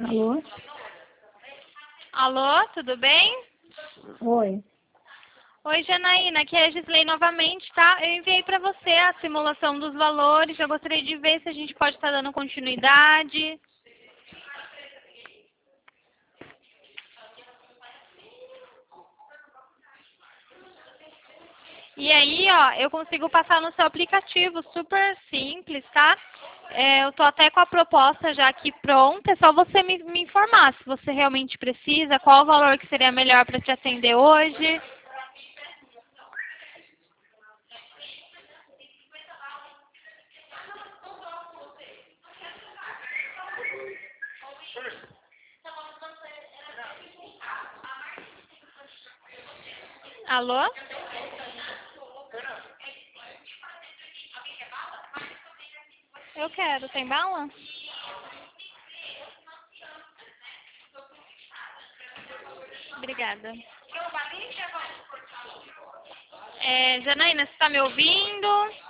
Alô? Alô, tudo bem? Oi. Oi, Janaína, aqui é a Gisley novamente, tá? Eu enviei para você a simulação dos valores, eu gostaria de ver se a gente pode estar dando continuidade. E aí, ó, eu consigo passar no seu aplicativo, super simples, tá? Eu tô até com a proposta já aqui pronta, é só você me informar se você realmente precisa, qual o valor que seria melhor para te atender hoje. Alô? Eu quero, tem bala? Obrigada. Janaína, você está me ouvindo?